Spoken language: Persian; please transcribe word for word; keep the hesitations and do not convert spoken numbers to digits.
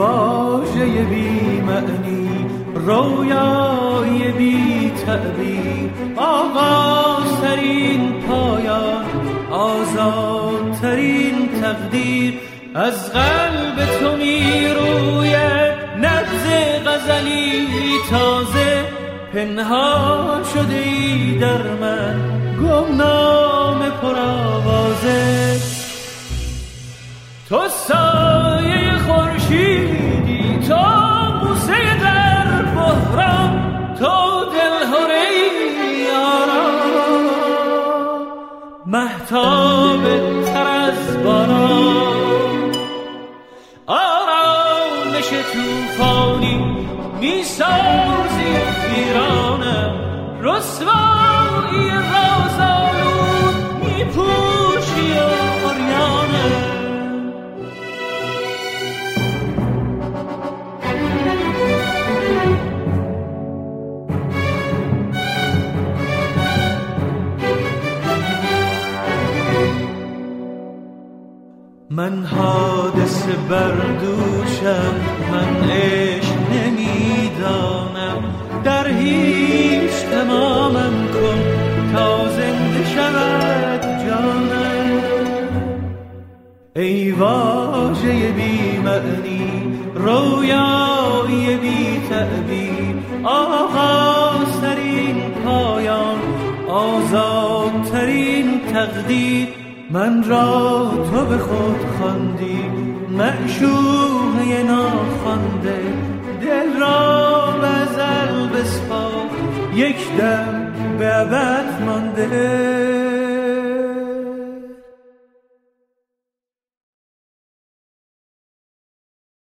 واژه بی معنی، رویای بی تعبیر، آغازترین پایان، آزادترین تقدیر. از قلب تو می روید نبض غزلی تازه، پنهان شده ای در من گمنام پرآوازه. تو سایه خورشیدی، تو بوسه در بحران، تو دلهره ای آرام، مهتاب تر از باران، آرامش توفانی میسازی ویرانم، رسوایی رازآلود میپوشی عریانم. من حادثه بردوشم، من عشق نمیدانم، در هیچ تمامم کن تا زنده شود جانم. ای واژه بی معنی، رویای بی تعبیر، آغازترین پایان، آزادترین تقدیر. من را تو به خود خواندی، معشوقه ناخوانده، دل را به ازل بسپار، یک دم به ابد مانده.